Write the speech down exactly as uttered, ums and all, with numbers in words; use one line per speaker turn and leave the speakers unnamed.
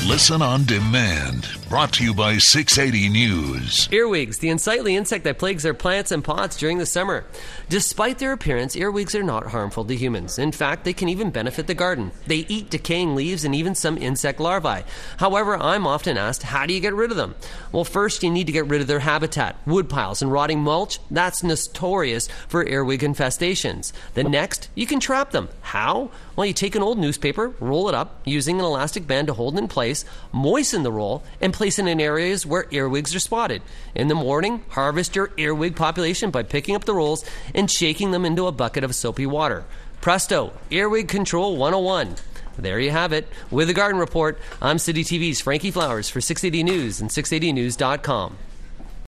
Listen on demand. Brought to you by six eighty News.
Earwigs, the unsightly insect that plagues our plants and pots during the summer. Despite their appearance, earwigs are not harmful to humans. In fact, they can even benefit the garden. They eat decaying leaves and even some insect larvae. However, I'm often asked, how do you get rid of them? Well, first, you need to get rid of their habitat. Wood piles and rotting mulch, that's notorious for earwig infestations. Then next, you can trap them. How? Well, you take an old newspaper, roll it up, using an elastic band to hold it in place, moisten the roll, and place it in areas where earwigs are spotted. In the morning, harvest your earwig population by picking up the rolls and shaking them into a bucket of soapy water. Presto, Earwig Control one oh one. There you have it. With the Garden Report, I'm City T V's Frankie Flowers for six eighty News and six eighty news dot com.